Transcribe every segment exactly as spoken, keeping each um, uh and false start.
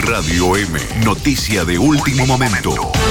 Radio M, noticia de último momento.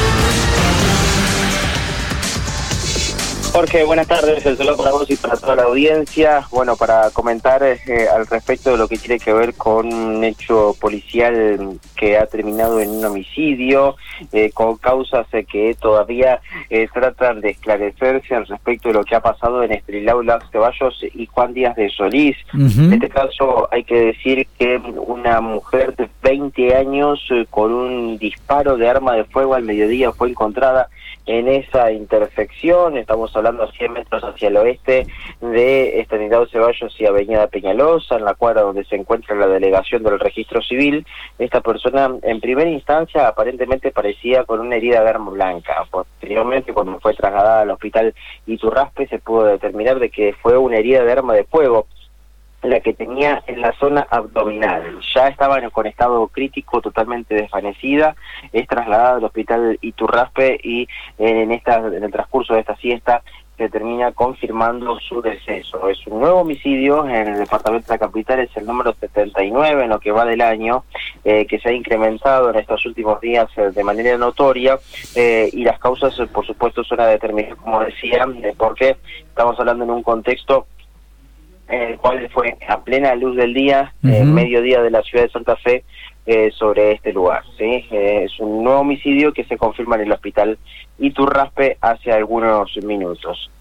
Jorge, buenas tardes, el saludo para vos y para toda la audiencia. Bueno, para comentar eh, al respecto de lo que tiene que ver con un hecho policial que ha terminado en un homicidio, eh, con causas eh, que todavía eh, tratan de esclarecerse al respecto de lo que ha pasado en Estanislao Ceballos y Juan Díaz de Solís. Uh-huh. En este caso hay que decir que una mujer de veinte años eh, con un disparo de arma de fuego al mediodía fue encontrada en esa intersección. Estamos hablando a cien metros hacia el oeste de Estanislao Ceballos y Avenida Peñalosa, en la cuadra donde se encuentra la delegación del registro civil. Esta persona en primera instancia aparentemente parecía con una herida de arma blanca. Posteriormente, cuando fue trasladada al hospital Iturraspe, se pudo determinar de que fue una herida de arma de fuego la que tenía en la zona abdominal. Ya estaba con estado crítico, totalmente desvanecida. Es trasladada al hospital Iturraspe y en esta en el transcurso de esta siesta se termina confirmando su deceso. Es un nuevo homicidio en el departamento de la capital, es el número setenta y nueve en lo que va del año, eh, que se ha incrementado en estos últimos días eh, de manera notoria, eh, y las causas, eh, por supuesto, son a determinar, como decía, eh, porque estamos hablando en un contexto en el cual fue a plena luz del día, uh-huh. en mediodía de la ciudad de Santa Fe, eh, sobre este lugar, ¿sí? Eh, es un nuevo homicidio que se confirma en el hospital Iturraspe hace algunos minutos.